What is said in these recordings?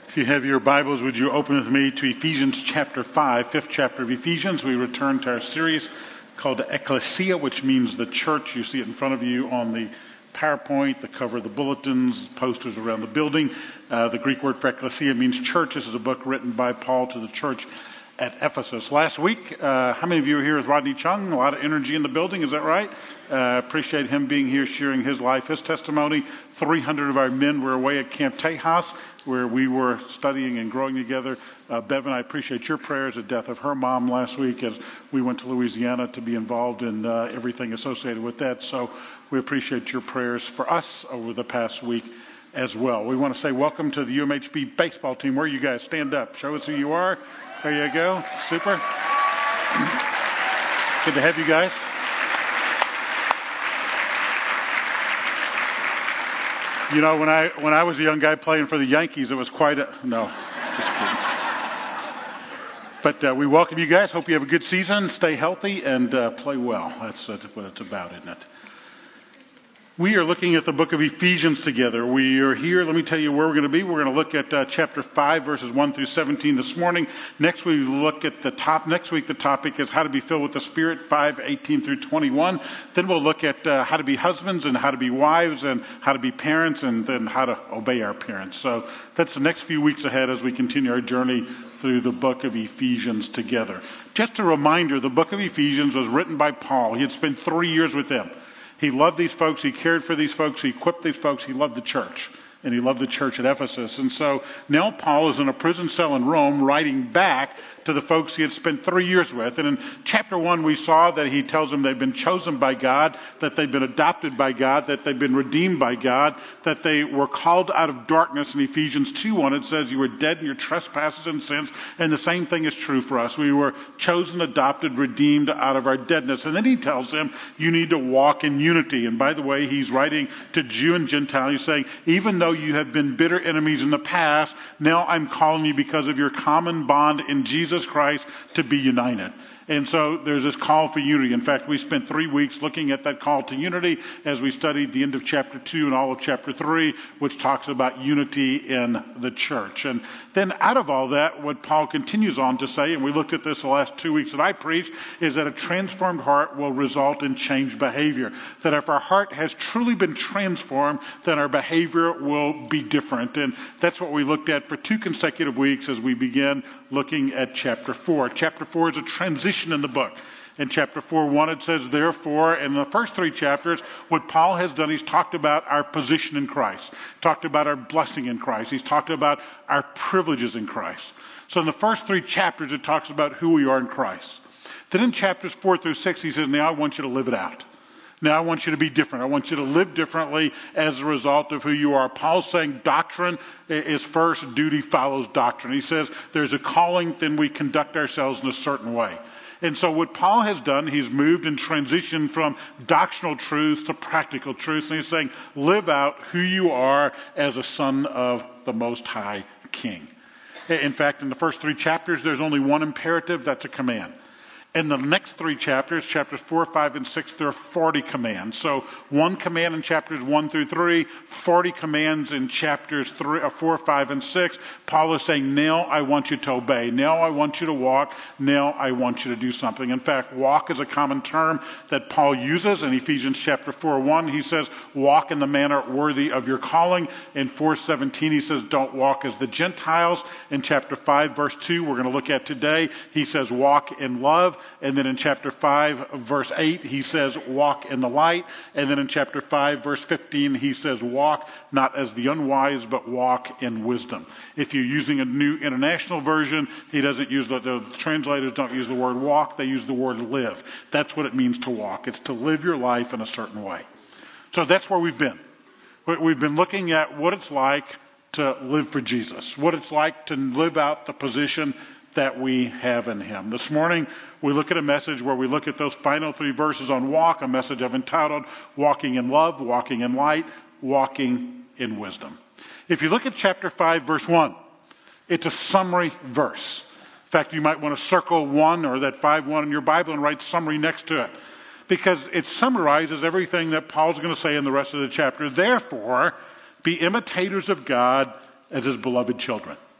If you have your Bibles, would you open with me to Ephesians chapter 5, fifth chapter of Ephesians. We return to our series called Ecclesia, which means the church. You see it in front of you on the PowerPoint, the cover of the bulletins, posters around the building. The Greek word for Ecclesia means church. This is a book written by Paul to the church at Ephesus. Last week, how many of you were here with Rodney Chung? A lot of energy in the building, is that right? Appreciate him being here, sharing his life, his testimony. 300 of our men were away at Camp Tejas, where we were studying and growing together. Bev and I appreciate your prayers. The death of her mom last week as we went to Louisiana to be involved in everything associated with that. So we appreciate your prayers for us over the past week as well. We want to say welcome to the UMHB baseball team. Where are you guys? Stand up. Show us who you are. There you go. Super. Good to have you guys. You know, when I was a young guy playing for the Yankees, it was quite a... No, just kidding. But we welcome you guys. Hope you have a good season. Stay healthy and play well. That's what it's about, isn't it? We are looking at the book of Ephesians together. We are here. Let me tell you where we're going to be. We're going to look at chapter 5, verses 1 through 17 this morning. Next week, we look at Next week, the topic is how to be filled with the Spirit, 5:18 through 21. Then we'll look at how to be husbands and how to be wives and how to be parents and then how to obey our parents. So that's the next few weeks ahead as we continue our journey through the book of Ephesians together. Just a reminder, the book of Ephesians was written by Paul. He had spent 3 years with them. He loved these folks. He cared for these folks. He equipped these folks. He loved the church. And he loved the church at Ephesus. And so now Paul is in a prison cell in Rome writing back to the folks he had spent 3 years with. And in chapter 1, we saw that he tells them they've been chosen by God, that they've been adopted by God, that they've been redeemed by God, that they were called out of darkness. In Ephesians 2:1, it says you were dead in your trespasses and sins. And the same thing is true for us. We were chosen, adopted, redeemed out of our deadness. And then he tells them you need to walk in unity. And by the way, he's writing to Jew and Gentile. He's saying, even though you have been bitter enemies in the past, now I'm calling you because of your common bond in Jesus Christ to be united. And so there's this call for unity. In fact, we spent 3 weeks looking at that call to unity as we studied the end of chapter 2 and all of chapter 3, which talks about unity in the church. And then out of all that, what Paul continues on to say, and we looked at this the last 2 weeks that I preached, is that a transformed heart will result in changed behavior. That if our heart has truly been transformed, then our behavior will be different. And that's what we looked at for 2 consecutive weeks as we began looking at chapter 4. Chapter 4 is a transition in the book. In chapter 4:1, it says, therefore, in the first 3 chapters, what Paul has done, he's talked about our position in Christ, talked about our blessing in Christ, he's talked about our privileges in Christ. So in the first 3 chapters, it talks about who we are in Christ. Then in chapters 4 through 6, he says, now I want you to live it out. Now I want you to be different. I want you to live differently as a result of who you are. Paul's saying doctrine is first, duty follows doctrine. He says there's a calling, then we conduct ourselves in a certain way. And so what Paul has done, he's moved and transitioned from doctrinal truths to practical truths. And he's saying, live out who you are as a son of the Most High King. In fact, in the first 3 chapters, there's only one imperative. That's a command. In the next 3 chapters, chapters 4, 5, and 6, there are 40 commands. So 1 command in chapters 1 through 3, 40 commands in chapters 4, 5, and 6. Paul is saying, now I want you to obey. Now I want you to walk. Now I want you to do something. In fact, walk is a common term that Paul uses. In Ephesians chapter 4:1, he says, walk in the manner worthy of your calling. In 4:17, he says, don't walk as the Gentiles. In chapter 5, verse 2, we're going to look at today, he says, walk in love. And then in chapter 5, verse 8, he says, walk in the light. And then in chapter 5, verse 15, he says, walk not as the unwise, but walk in wisdom. If you're using a New International Version, he doesn't use the translators don't use the word walk, they use the word live. That's what it means to walk. It's to live your life in a certain way. So that's where we've been. We've been looking at what it's like to live for Jesus, what it's like to live out the position that we have in him. This morning, we look at a message where we look at those final 3 verses on walk, a message I've entitled, Walking in Love, Walking in Light, Walking in Wisdom. If you look at chapter 5, verse 1, it's a summary verse. In fact, you might want to circle 1 or that 5:1 in your Bible and write summary next to it, because it summarizes everything that Paul's going to say in the rest of the chapter. Therefore, be imitators of God as his beloved children.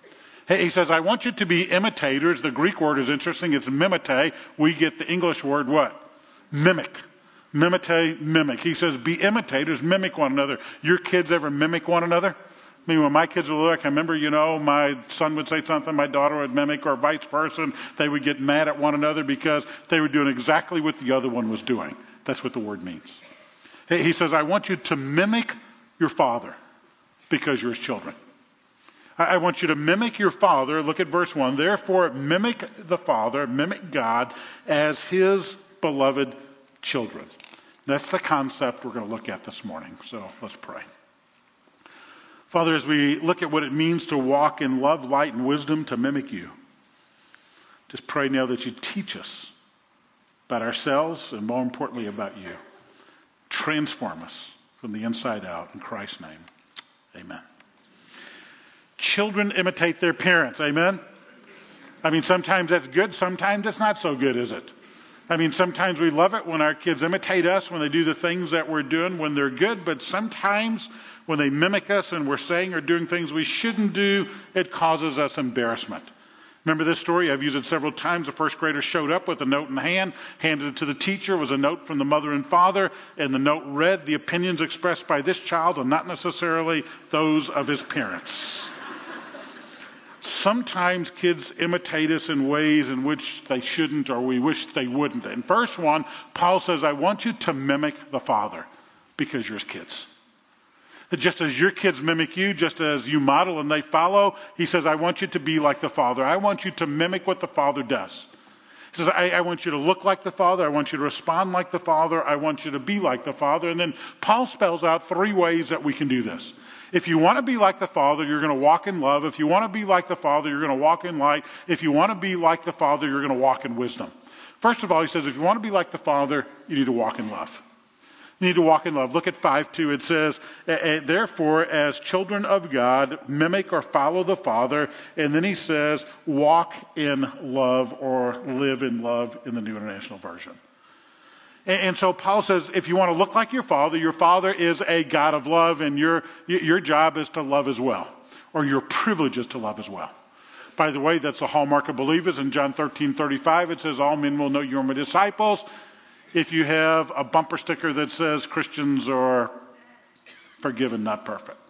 He says, I want you to be imitators. The Greek word is interesting. It's mimete. We get the English word what? Mimic. Mimete, mimic. He says, be imitators, mimic one another. Your kids ever mimic one another? I mean, when my kids were little, I can remember, my son would say something, my daughter would mimic, or vice versa, and they would get mad at one another because they were doing exactly what the other one was doing. That's what the word means. He says, I want you to mimic your father because you're his children. I want you to mimic your father. Look at verse 1. Therefore, mimic the Father, mimic God as his beloved children. That's the concept we're going to look at this morning. So let's pray. Father, as we look at what it means to walk in love, light, and wisdom to mimic you, just pray now that you teach us about ourselves and more importantly about you. Transform us from the inside out. In Christ's name, amen. Children imitate their parents. Amen? I mean, sometimes that's good. Sometimes it's not so good, is it? I mean, sometimes we love it when our kids imitate us, when they do the things that we're doing, when they're good. But sometimes when they mimic us and we're saying or doing things we shouldn't do, it causes us embarrassment. Remember this story? I've used it several times. The first grader showed up with a note in hand, handed it to the teacher. It was a note from the mother and father, and the note read, the opinions expressed by this child are not necessarily those of his parents. Sometimes kids imitate us in ways in which they shouldn't or we wish they wouldn't. In verse 1, Paul says, I want you to mimic the Father because you're his kids. Just as your kids mimic you, just as you model and they follow, he says, I want you to be like the Father. I want you to mimic what the Father does. He says, I want you to look like the Father. I want you to respond like the Father. I want you to be like the Father. And then Paul spells out 3 ways that we can do this. If you want to be like the Father, you're going to walk in love. If you want to be like the Father, you're going to walk in light. If you want to be like the Father, you're going to walk in wisdom. First of all, he says, if you want to be like the Father, you need to walk in love. You need to walk in love. Look at 5:2. It says, therefore, as children of God, mimic or follow the Father. And then he says, walk in love or live in love in the New International Version. And so Paul says, if you want to look like your Father is a God of love, and your job is to love as well. Or your privilege is to love as well. By the way, that's the hallmark of believers. In John 13:35, it says, all men will know you're my disciples. If you have a bumper sticker that says Christians are forgiven, not perfect.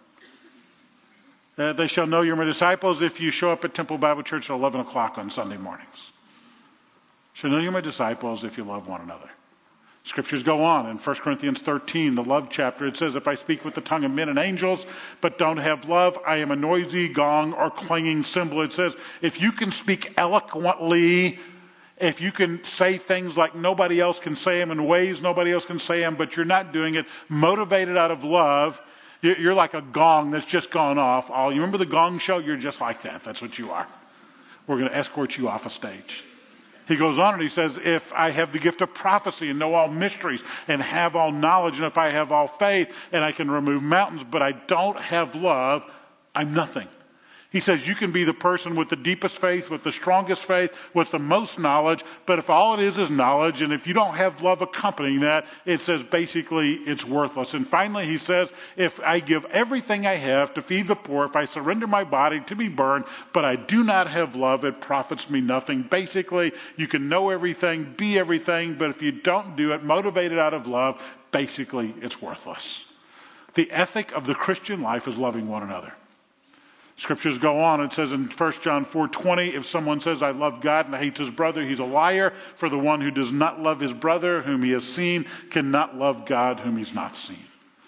They shall know you're my disciples if you show up at Temple Bible Church at 11 o'clock on Sunday mornings. Shall know you're my disciples if you love one another. Scriptures go on in 1 Corinthians 13, the love chapter. It says, if I speak with the tongue of men and angels, but don't have love, I am a noisy gong or clanging cymbal. It says, if you can speak eloquently, if you can say things like nobody else can say them in ways nobody else can say them, but you're not doing it motivated out of love, you're like a gong that's just gone off. You remember the Gong Show? You're just like that. That's what you are. We're going to escort you off a stage. He goes on and he says, if I have the gift of prophecy and know all mysteries and have all knowledge, and if I have all faith and I can remove mountains, but I don't have love, I'm nothing. He says you can be the person with the deepest faith, with the strongest faith, with the most knowledge, but if all it is knowledge, and if you don't have love accompanying that, it says basically it's worthless. And finally he says, if I give everything I have to feed the poor, if I surrender my body to be burned, but I do not have love, it profits me nothing. Basically, you can know everything, be everything, but if you don't do it motivated out of love, basically it's worthless. The ethic of the Christian life is loving one another. Scriptures go on. It says in 1 John 4:20, if someone says, I love God and hates his brother, he's a liar. For the one who does not love his brother whom he has seen cannot love God whom he's not seen.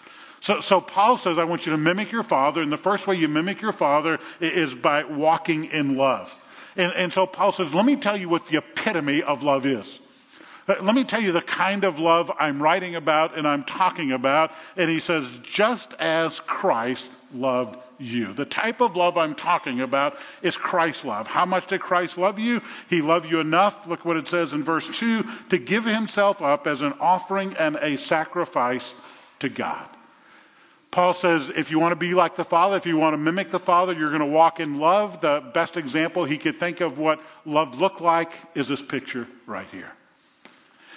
So Paul says, I want you to mimic your Father. And the first way you mimic your Father is by walking in love. And so Paul says, let me tell you what the epitome of love is. Let me tell you the kind of love I'm writing about and I'm talking about. And he says, just as Christ loved you. The type of love I'm talking about is Christ's love. How much did Christ love you? He loved you enough, look what it says in verse 2, to give himself up as an offering and a sacrifice to God. Paul says, if you want to be like the Father, if you want to mimic the Father, you're going to walk in love. The best example he could think of what love looked like is this picture right here.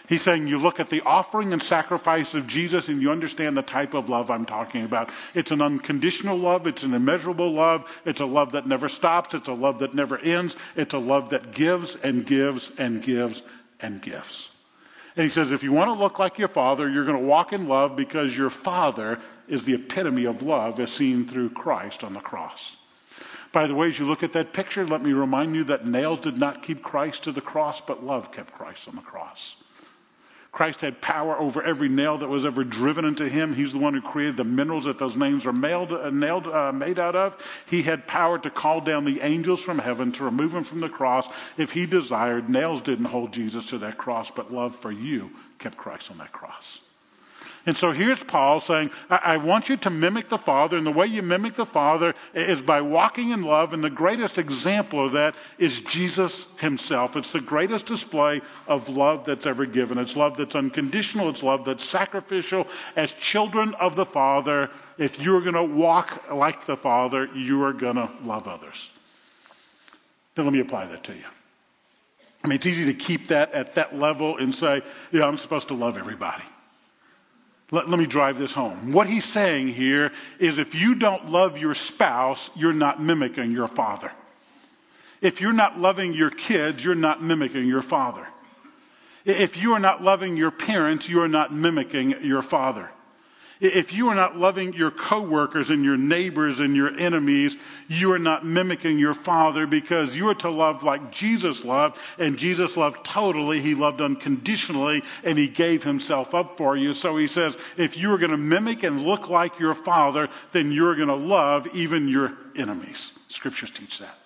He's saying you look at the offering and sacrifice of Jesus and you understand the type of love I'm talking about. It's an unconditional love. It's an immeasurable love. It's a love that never stops. It's a love that never ends. It's a love that gives and gives and gives and gives. And he says if you want to look like your Father, you're going to walk in love because your Father is the epitome of love as seen through Christ on the cross. By the way, as you look at that picture, let me remind you that nails did not keep Christ to the cross, but love kept Christ on the cross. Christ had power over every nail that was ever driven into him. He's the one who created the minerals that those nails are made out of. He had power to call down the angels from heaven to remove him from the cross if he desired. Nails didn't hold Jesus to that cross, but love for you kept Christ on that cross. And so here's Paul saying, I want you to mimic the Father, and the way you mimic the Father is by walking in love, and the greatest example of that is Jesus himself. It's the greatest display of love that's ever given. It's love that's unconditional. It's love that's sacrificial. As children of the Father, if you're going to walk like the Father, you are going to love others. Now let me apply that to you. I mean, it's easy to keep that at that level and say, I'm supposed to love everybody. Let me drive this home. What he's saying here is if you don't love your spouse, you're not mimicking your father. If you're not loving your kids, you're not mimicking your father. If you are not loving your parents, you are not mimicking your father. If you are not loving your coworkers and your neighbors and your enemies, you are not mimicking your Father, because you are to love like Jesus loved, and Jesus loved totally. He loved unconditionally, and he gave himself up for you. So he says, if you are going to mimic and look like your Father, then you're going to love even your enemies. Scriptures teach that.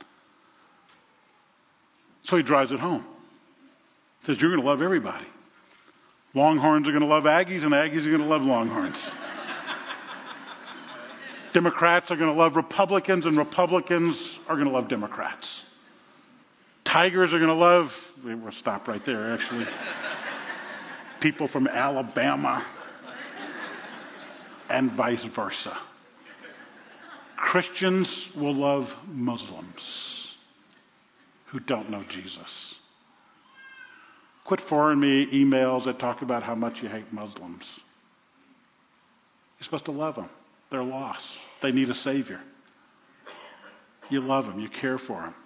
So he drives it home. He says, you're going to love everybody. Longhorns are going to love Aggies, and Aggies are going to love Longhorns. Democrats are going to love Republicans, and Republicans are going to love Democrats. Tigers are going to love, we'll stop right there actually, people from Alabama, and vice versa. Christians will love Muslims who don't know Jesus. Quit forwarding me emails that talk about how much you hate Muslims. You're supposed to love them. They're lost. They need a Savior. You love them. You care for them.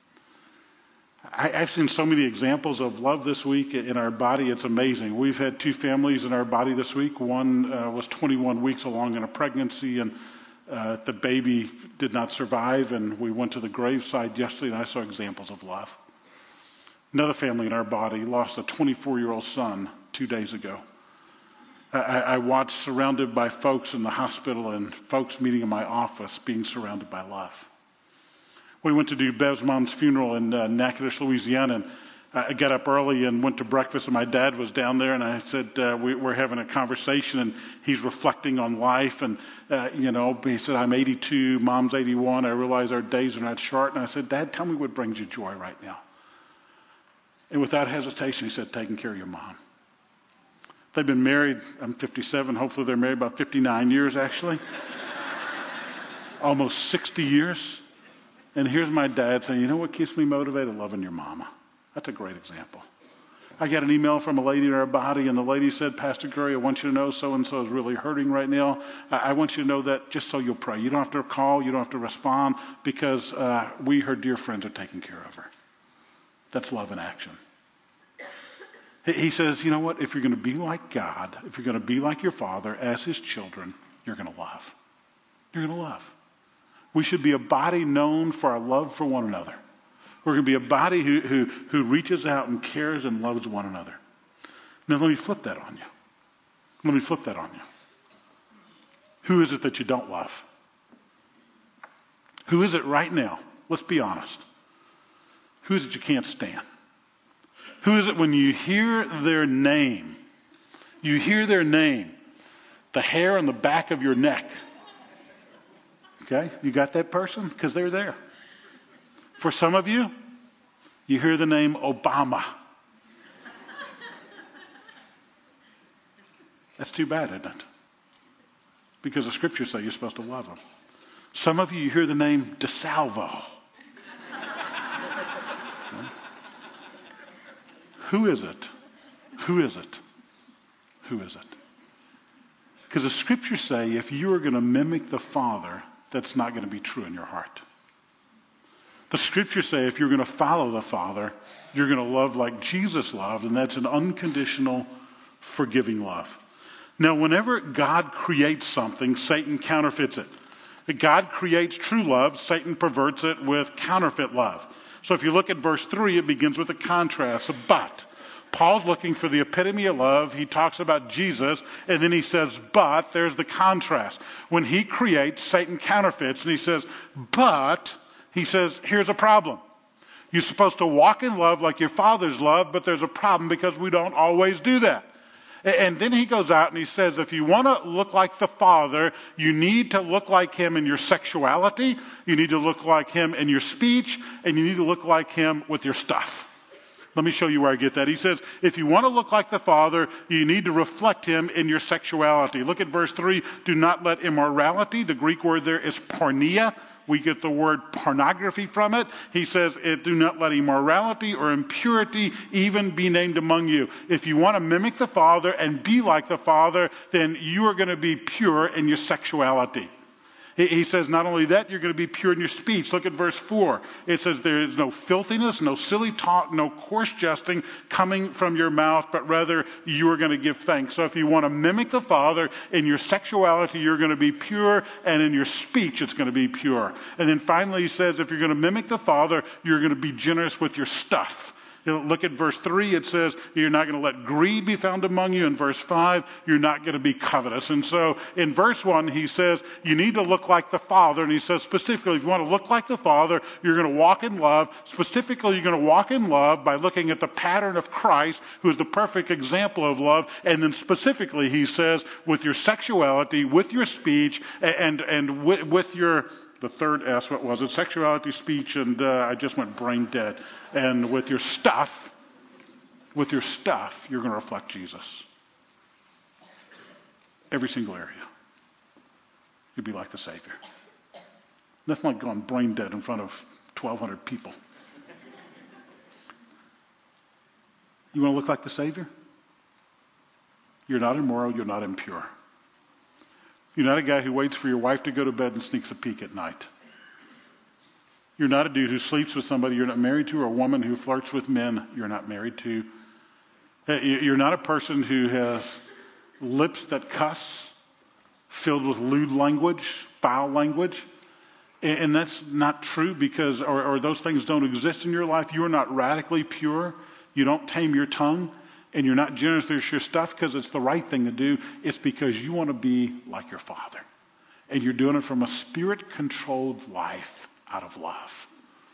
I've seen so many examples of love this week in our body. It's amazing. We've had 2 families in our body this week. One was 21 weeks along in a pregnancy, and the baby did not survive, and we went to the graveside yesterday, and I saw examples of love. Another family in our body lost a 24-year-old son 2 days ago. I watched, surrounded by folks in the hospital and folks meeting in my office, being surrounded by love. We went to do Bev's mom's funeral in Natchitoches, Louisiana, and I got up early and went to breakfast, and my dad was down there, and I said, we're having a conversation, and he's reflecting on life, and, he said, I'm 82, mom's 81, I realize our days are not short, and I said, Dad, tell me what brings you joy right now. And without hesitation, he said, taking care of your mom. They've been married, I'm 57, hopefully they're married about 59 years actually. Almost 60 years. And here's my dad saying, you know what keeps me motivated? Loving your mama. That's a great example. I got an email from a lady in our body, and the lady said, Pastor Curry, I want you to know so-and-so is really hurting right now. I want you to know that just so you'll pray. You don't have to call, you don't have to respond, because her dear friends are taking care of her. That's love in action. He says, you know what? If you're going to be like God, if you're going to be like your Father as his children, you're going to love. You're going to love. We should be a body known for our love for one another. We're going to be a body who reaches out and cares and loves one another. Now let me flip that on you. Who is it that you don't love? Who is it right now? Let's be honest. Who is it you can't stand? Who is it when you hear their name, the hair on the back of your neck? Okay, you got that person? Because they're there. For some of you, you hear the name Obama. That's too bad, isn't it? Because the scriptures say you're supposed to love them. Some of you hear the name DeSalvo. Who is it? Who is it? Who is it? Because the scriptures say if you are going to mimic the Father, that's not going to be true in your heart. The scriptures say if you're going to follow the Father, you're going to love like Jesus loved, and that's an unconditional, forgiving love. Now, whenever God creates something, Satan counterfeits it. If God creates true love, Satan perverts it with counterfeit love. So if you look at verse 3, it begins with a contrast, a but. Paul's looking for the epitome of love. He talks about Jesus, and then he says, but there's the contrast. When he creates, Satan counterfeits, and he says, but, he says, here's a problem. You're supposed to walk in love like your Father's love, but there's a problem because we don't always do that. And then he goes out and he says, if you want to look like the Father, you need to look like him in your sexuality, you need to look like him in your speech, and you need to look like him with your stuff. Let me show you where I get that. He says, if you want to look like the Father, you need to reflect him in your sexuality. Look at verse 3. Do not let immorality, the Greek word there is porneia. We get the word pornography from it. He says, do not let immorality or impurity even be named among you. If you want to mimic the Father and be like the Father, then you are going to be pure in your sexuality. He says not only that, you're going to be pure in your speech. Look at verse 4. It says there is no filthiness, no silly talk, no coarse jesting coming from your mouth, but rather you are going to give thanks. So if you want to mimic the Father, in your sexuality you're going to be pure, and in your speech it's going to be pure. And then finally he says if you're going to mimic the Father, you're going to be generous with your stuff. Look at verse 3. It says you're not going to let greed be found among you. In verse 5, you're not going to be covetous. And so in verse 1, he says you need to look like the Father. And he says specifically, if you want to look like the Father, you're going to walk in love. Specifically, you're going to walk in love by looking at the pattern of Christ, who is the perfect example of love. And then specifically, he says, with your sexuality, with your speech, and with your... The third S, what was it? Sexuality, speech, and I just went brain dead. And with your stuff, you're going to reflect Jesus. Every single area. You'll be like the Savior. Nothing like going brain dead in front of 1,200 people. You want to look like the Savior? You're not immoral, you're not impure. You're not a guy who waits for your wife to go to bed and sneaks a peek at night. You're not a dude who sleeps with somebody you're not married to, or a woman who flirts with men you're not married to. You're not a person who has lips that cuss, filled with lewd language, foul language. And that's not true because, or those things don't exist in your life. You are not radically pure. You don't tame your tongue. And you're not generous with your stuff because it's the right thing to do. It's because you want to be like your Father. And you're doing it from a spirit-controlled life out of love.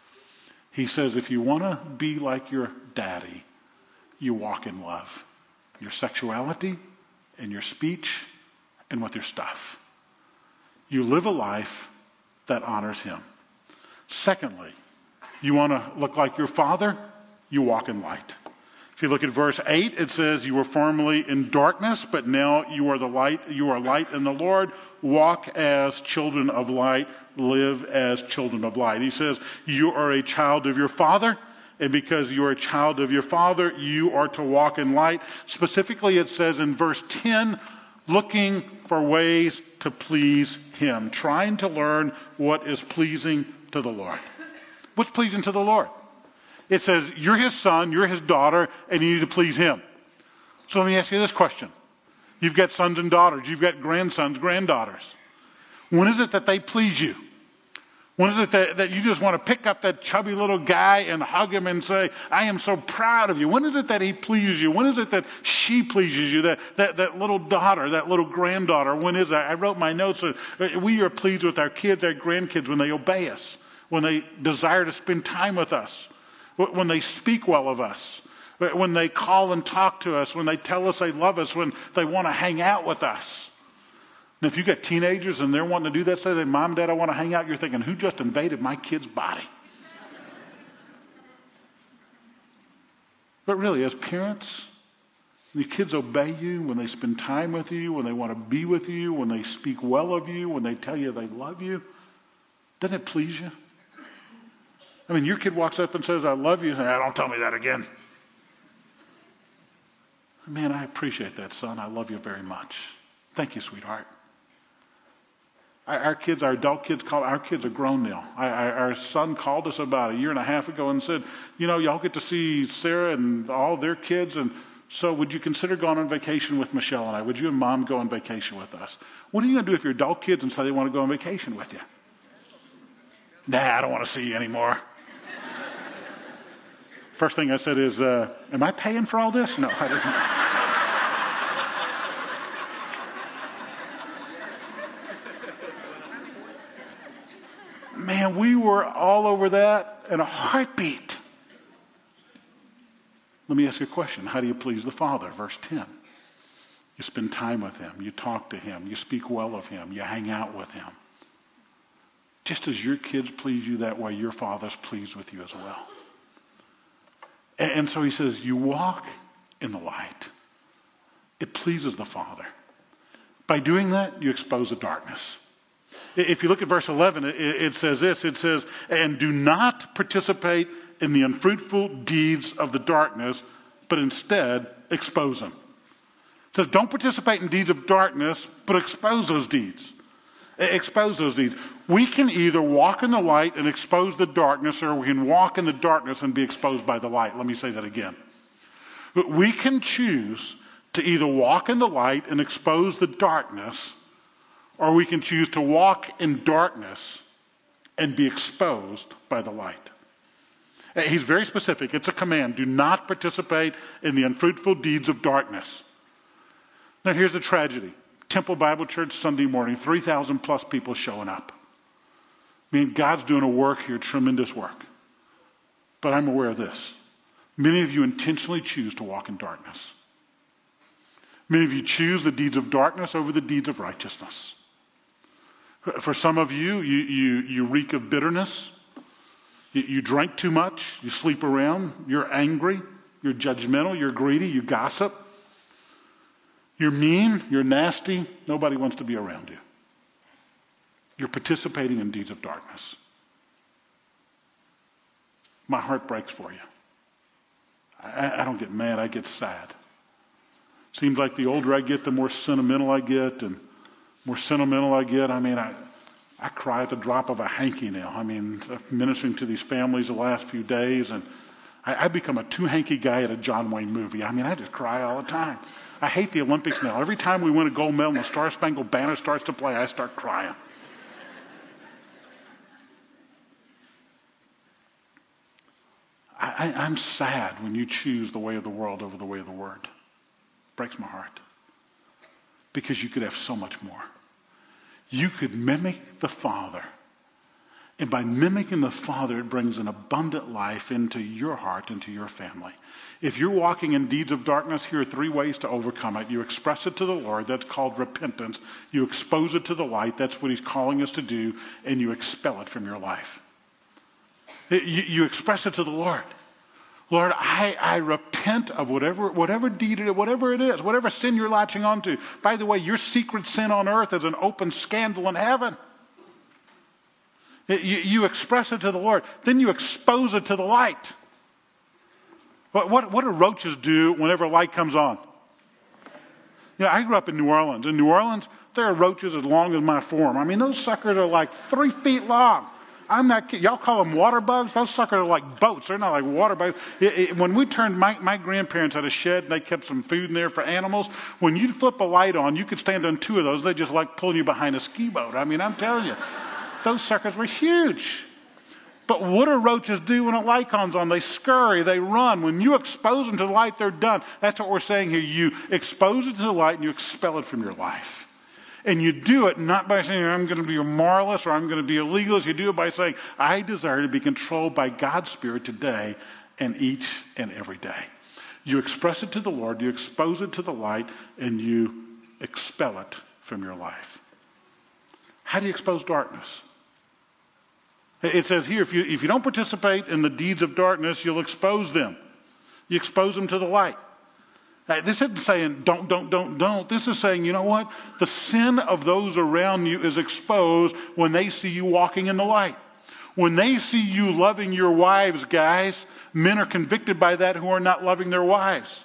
He says if you want to be like your daddy, you walk in love. Your sexuality, and your speech, and with your stuff. You live a life that honors him. Secondly, you want to look like your Father, you walk in light. If you look at verse 8, it says, you were formerly in darkness, but now you are the light. You are light in the Lord. Walk as children of light. Live as children of light. He says, you are a child of your Father. And because you are a child of your Father, you are to walk in light. Specifically, it says in verse 10, looking for ways to please him. Trying to learn what is pleasing to the Lord. What's pleasing to the Lord? It says, you're his son, you're his daughter, and you need to please him. So let me ask you this question. You've got sons and daughters. You've got grandsons, granddaughters. When is it that they please you? When is it that you just want to pick up that chubby little guy and hug him and say, I am so proud of you? When is it that he pleases you? When is it that she pleases you? That little daughter, that little granddaughter, when is that? I wrote my notes. We are pleased with our kids, our grandkids, when they obey us, when they desire to spend time with us. When they speak well of us, when they call and talk to us, when they tell us they love us, when they want to hang out with us. And if you got teenagers and they're wanting to do that, say, Mom, Dad, I want to hang out, you're thinking, who just invaded my kid's body? But really, as parents, when your kids obey you, when they spend time with you, when they want to be with you, when they speak well of you, when they tell you they love you, doesn't it please you? I mean, your kid walks up and says, I love you. You say, don't tell me that again. Man, I appreciate that, son. I love you very much. Thank you, sweetheart. Our kids, our adult kids, our kids are grown now. Our son called us about a year and a half ago and said, y'all get to see Sarah and all their kids, and so would you consider going on vacation with Michelle and I? Would you and Mom go on vacation with us? What are you going to do if your adult kids and say they want to go on vacation with you? Nah, I don't want to see you anymore. First thing I said is, am I paying for all this? No, I didn't. Man, we were all over that in a heartbeat. Let me ask you a question. How do you please the Father? Verse 10. You spend time with Him. You talk to Him. You speak well of Him. You hang out with Him. Just as your kids please you that way, your Father's pleased with you as well. And so He says, you walk in the light. It pleases the Father. By doing that, you expose the darkness. If you look at verse 11, it says this. It says, and do not participate in the unfruitful deeds of the darkness, but instead expose them. It says, don't participate in deeds of darkness, but expose those deeds. Expose those deeds. We can either walk in the light and expose the darkness, or we can walk in the darkness and be exposed by the light. Let me say that again. We can choose to either walk in the light and expose the darkness, or we can choose to walk in darkness and be exposed by the light. He's very specific. It's a command. Do not participate in the unfruitful deeds of darkness. Now here's the tragedy. Temple Bible Church Sunday morning, 3,000 plus people showing up. I mean, God's doing a work here, tremendous work. But I'm aware of this. Many of you intentionally choose to walk in darkness. Many of you choose the deeds of darkness over the deeds of righteousness. For some of you, you reek of bitterness. You drink too much. You sleep around. You're angry. You're judgmental. You're greedy. You gossip. You're mean. You're nasty. Nobody wants to be around you. You're participating in deeds of darkness. My heart breaks for you. I don't get mad. I get sad. Seems like the older I get, the more sentimental I get, and more sentimental I get. I mean, I cry at the drop of a hanky now. I mean, ministering to these families the last few days, and I become a too-hanky guy at a John Wayne movie. I mean, I just cry all the time. I hate the Olympics now. Every time we win a gold medal and the Star Spangled Banner starts to play, I start crying. I'm sad when you choose the way of the world over the way of the Word. It breaks my heart. Because you could have so much more. You could mimic the Father. And by mimicking the Father, it brings an abundant life into your heart, into your family. If you're walking in deeds of darkness, here are 3 ways to overcome it. You express it to the Lord. That's called repentance. You expose it to the light. That's what He's calling us to do. And you expel it from your life. You express it to the Lord. Lord, I repent of whatever deed it is, whatever it is, whatever sin you're latching onto. By the way, your secret sin on earth is an open scandal in heaven. You express it to the Lord. Then you expose it to the light. What do roaches do whenever light comes on? I grew up in New Orleans. In New Orleans, there are roaches as long as my forearm. I mean, those suckers are like 3 feet long. I'm not kidding. Y'all call them water bugs? Those suckers are like boats. They're not like water bugs. When we turned, my grandparents had a shed and they kept some food in there for animals. When you flip a light on, you could stand on 2 of those. They just like pulling you behind a ski boat. I mean, I'm telling you, those suckers were huge. But what do roaches do when a light comes on? They scurry, they run. When you expose them to the light, they're done. That's what we're saying here. You expose it to the light and you expel it from your life. And you do it not by saying, I'm going to be a moralist or I'm going to be a legalist. You do it by saying, I desire to be controlled by God's Spirit today and each and every day. You express it to the Lord, you expose it to the light, and you expel it from your life. How do you expose darkness? It says here, if you don't participate in the deeds of darkness, you'll expose them. You expose them to the light. This isn't saying don't. This is saying, you know what? The sin of those around you is exposed when they see you walking in the light. When they see you loving your wives, guys, men are convicted by that who are not loving their wives.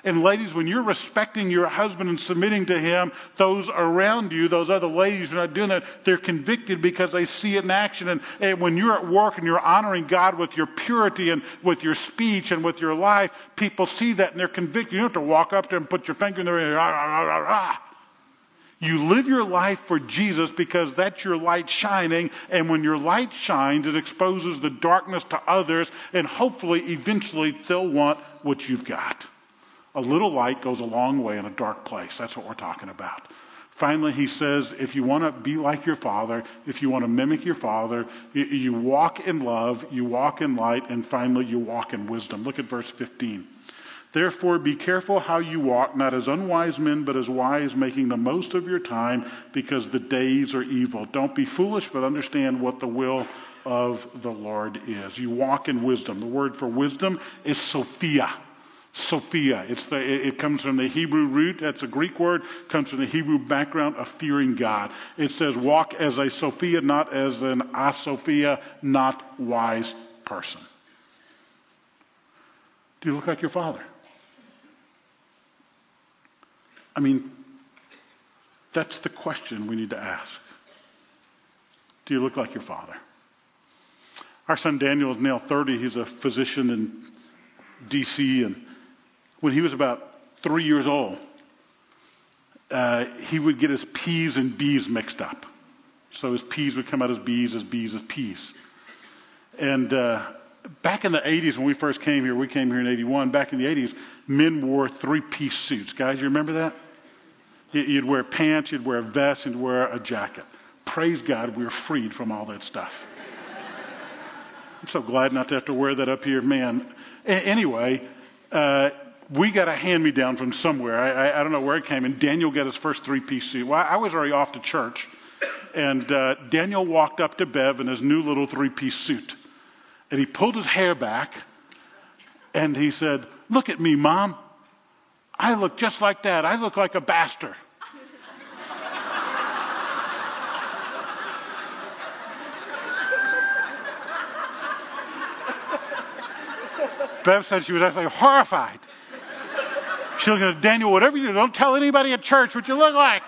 And ladies, when you're respecting your husband and submitting to him, those around you, those other ladies who are not doing that, they're convicted because they see it in action. And when you're at work and you're honoring God with your purity and with your speech and with your life, people see that and they're convicted. You don't have to walk up to them and put your finger in their ear. Rah, rah, rah, rah. You live your life for Jesus because that's your light shining. And when your light shines, it exposes the darkness to others. And hopefully, eventually, they'll want what you've got. A little light goes a long way in a dark place. That's what we're talking about. Finally, he says, if you want to be like your Father, if you want to mimic your Father, you walk in love, you walk in light, and finally, you walk in wisdom. Look at verse 15. Therefore, be careful how you walk, not as unwise men, but as wise, making the most of your time, because the days are evil. Don't be foolish, but understand what the will of the Lord is. You walk in wisdom. The word for wisdom is Sophia. Sophia. It comes from the Hebrew root. That's a Greek word. It comes from the Hebrew background of fearing God. It says, walk as a Sophia, not as an asophia, not wise person. Do you look like your father? I mean, that's the question we need to ask. Do you look like your father? Our son Daniel is now 30. He's a physician in D.C. And when he was about 3 years old, he would get his P's and B's mixed up. So his P's would come out as B's as P's. And back in the 80s when we first came here, we came here in 81, back in the 80s, men wore three-piece suits. Guys, you remember that? You'd wear pants, you'd wear a vest, and you'd wear a jacket. Praise God, we're freed from all that stuff. I'm so glad not to have to wear that up here, man. Anyway, we got a hand-me-down from somewhere. I don't know where it came, and Daniel got his first three-piece suit. Well, I was already off to church, and Daniel walked up to Bev in his new little three-piece suit, and he pulled his hair back, and he said, "Look at me, Mom. I look just like that. I look like a bastard." Bev said she was actually horrified. She looked at Daniel, whatever you do, don't tell anybody at church what you look like.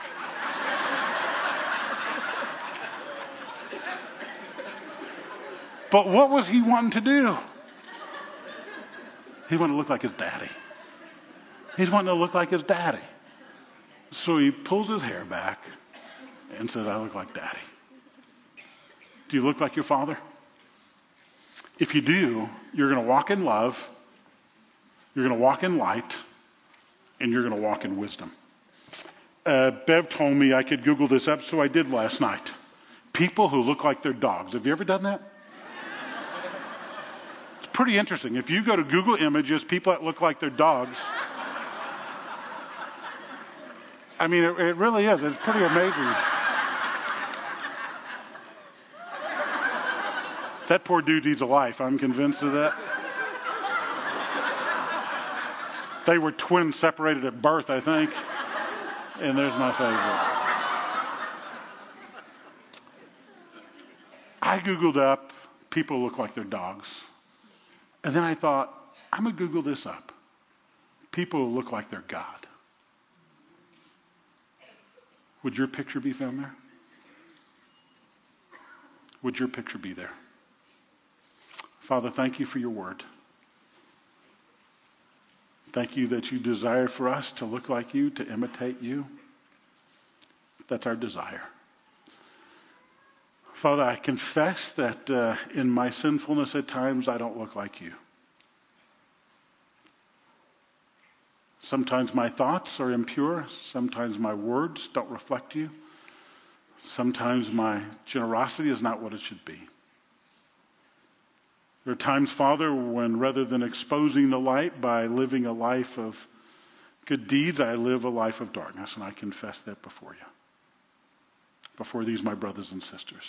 But what was he wanting to do? He wanted to look like his daddy. He's wanting to look like his daddy. So he pulls his hair back and says, "I look like daddy." Do you look like your father? If you do, you're going to walk in love, you're going to walk in light, and you're going to walk in wisdom. Bev told me I could Google this up, so I did last night. People who look like their dogs. Have you ever done that? It's pretty interesting. If you go to Google Images, people that look like their dogs, I mean, it really is. It's pretty amazing. That poor dude needs a life. I'm convinced of that. They were twins separated at birth, I think. And there's my favorite. I Googled up people who look like their dogs. And then I thought, I'm going to Google this up. People who look like their God. Would your picture be found there? Would your picture be there? Father, thank you for your word. Thank you that you desire for us to look like you, to imitate you. That's our desire. Father, I confess that in my sinfulness at times I don't look like you. Sometimes my thoughts are impure. Sometimes my words don't reflect you. Sometimes my generosity is not what it should be. There are times, Father, when rather than exposing the light by living a life of good deeds, I live a life of darkness, and I confess that before you. Before these, my brothers and sisters.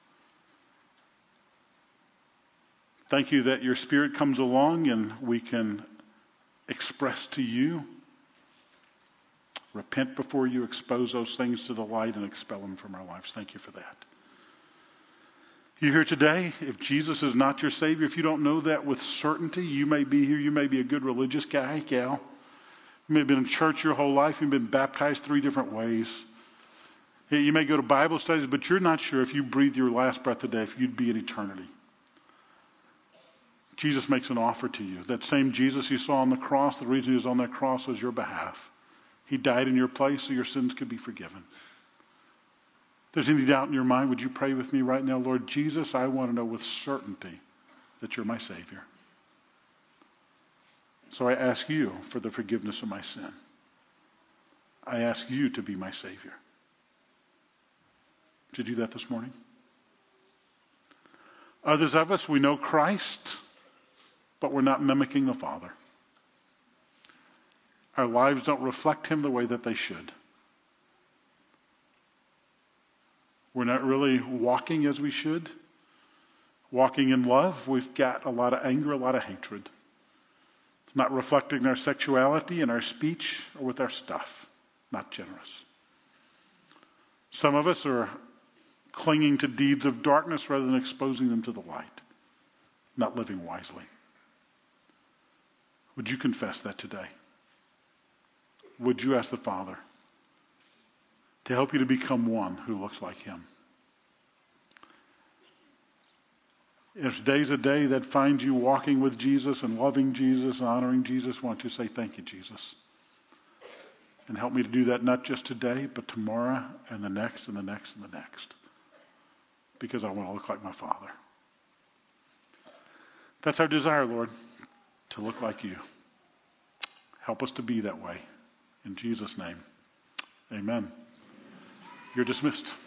Thank you that your Spirit comes along and we can express to you, repent before you, expose those things to the light, and expel them from our lives. Thank you for that. You're here today. If Jesus is not your Savior, if you don't know that with certainty, you may be here. You may be a good religious guy, gal. You may have been in church your whole life. You've been baptized 3 different ways. You may go to Bible studies, but you're not sure if you breathe your last breath today, if you'd be in eternity. Jesus makes an offer to you. That same Jesus you saw on the cross, the reason he was on that cross was your behalf. He died in your place so your sins could be forgiven. If there's any doubt in your mind, would you pray with me right now? Lord Jesus, I want to know with certainty that you're my Savior. So I ask you for the forgiveness of my sin. I ask you to be my Savior. Did you do that this morning? Others of us, we know Christ, but we're not mimicking the Father. Our lives don't reflect him the way that they should. We're not really walking as we should. Walking in love, we've got a lot of anger, a lot of hatred. It's not reflecting our sexuality in our speech or with our stuff. Not generous. Some of us are clinging to deeds of darkness rather than exposing them to the light. Not living wisely. Would you confess that today? Would you ask the Father to help you to become one who looks like him? If today's a day that finds you walking with Jesus and loving Jesus and honoring Jesus, why don't you say, thank you, Jesus. And help me to do that not just today, but tomorrow and the next and the next and the next. Because I want to look like my Father. That's our desire, Lord, to look like you. Help us to be that way. In Jesus' name, amen. You're dismissed.